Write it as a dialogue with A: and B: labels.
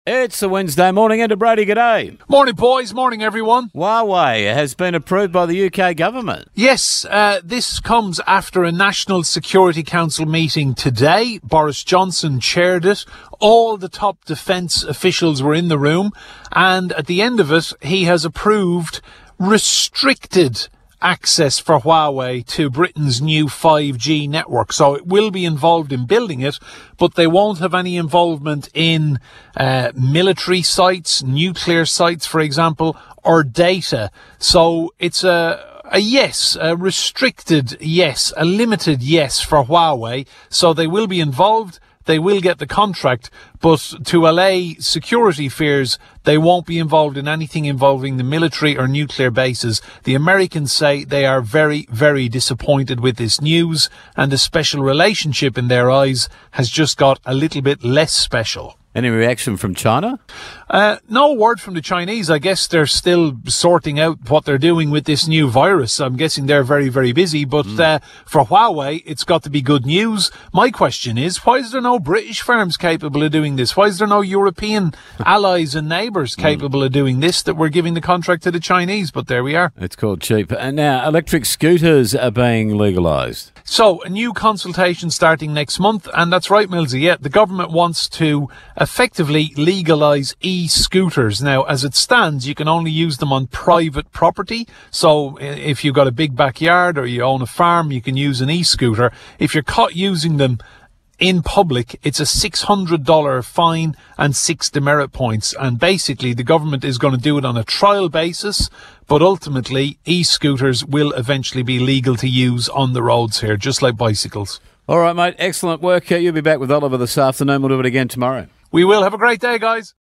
A: It's a Wednesday morning, and Brady, g'day.
B: Morning, boys. Morning, everyone.
A: Huawei has been approved by the UK government.
B: Yes, this comes after a National Security Council meeting today. Boris Johnson chaired it. All the top defence officials were in the room, and at the end of it, he has approved restricted access for Huawei to Britain's new 5G network. So it will be involved in building it, but they won't have any involvement in military sites, nuclear sites, for example, or data. So it's a yes, a restricted yes, a limited yes for Huawei. So they will be involved. They will get the contract, but to allay security fears, they won't be involved in anything involving the military or nuclear bases. The Americans say they are very, very disappointed with this news, and the special relationship in their eyes has just got a little bit less special.
A: Any reaction from China?
B: No word from the Chinese. I guess they're still sorting out what they're doing with this new virus. I'm guessing they're very, very busy. But for Huawei, it's got to be good news. My question is, why is there no British firms capable of doing this? Why is there no European allies and neighbours capable of doing this, that we're giving the contract to the Chinese? But there we are.
A: It's called cheap. And now electric scooters are being legalised.
B: So, a new consultation starting next month, and that's right, Millsy. Yeah, the government wants to effectively legalise e-scooters. Now, as it stands, you can only use them on private property. So, if you've got a big backyard or you own a farm, you can use an e-scooter. If you're caught using them in public, it's a $600 fine and 6 demerit points. And basically, the government is going to do it on a trial basis, but ultimately, e-scooters will eventually be legal to use on the roads here, just like bicycles.
A: All right, mate. Excellent work. You'll be back with Oliver this afternoon. We'll do it again tomorrow.
B: We will. Have a great day, guys.